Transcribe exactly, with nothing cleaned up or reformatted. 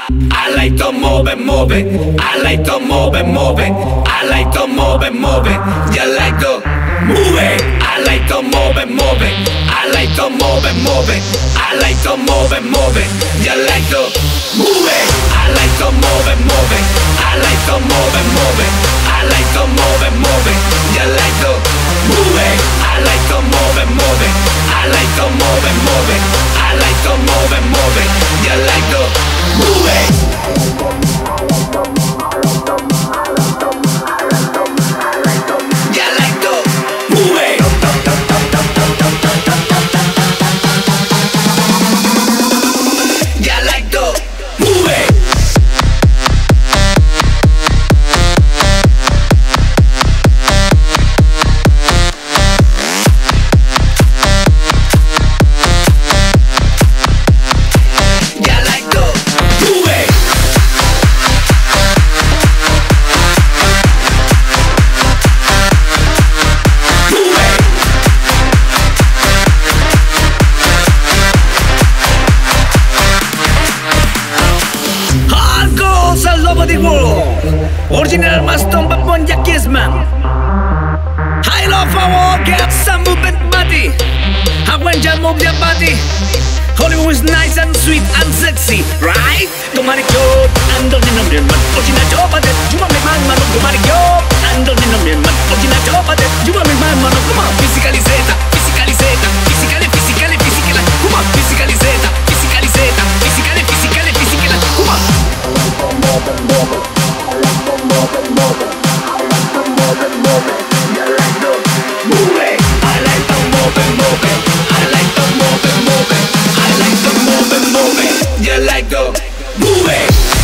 I like to move it, move it. I like to move it, move it. I like to move it, move it. You like to move it. I like to move it, move it. I like to move it, move it. I like to move it, move it. You like to move it. I like to move it, move it. I like to move it, move it. I like to move it, move it. You like to move it. I like to move it, move it. I like to move it, move it. I like to move it, move it. You like to move it. You like to move it. You like to move it. Original Maston Babon Yakisman. I love our get some movement body. And when you move your body, Hollywood is nice and sweet and sexy, right? Tomari kyo, andol ni nombre man. Original chopa de, you want me man man. Tomari kyo, andol ni nombre man. Original chopa de, you want me man man. Come on, physically zeta, physically zeta, physically, physically, physically. Come on, physically zeta, physically zeta, physically, physically, physically. Come on. You like to move it.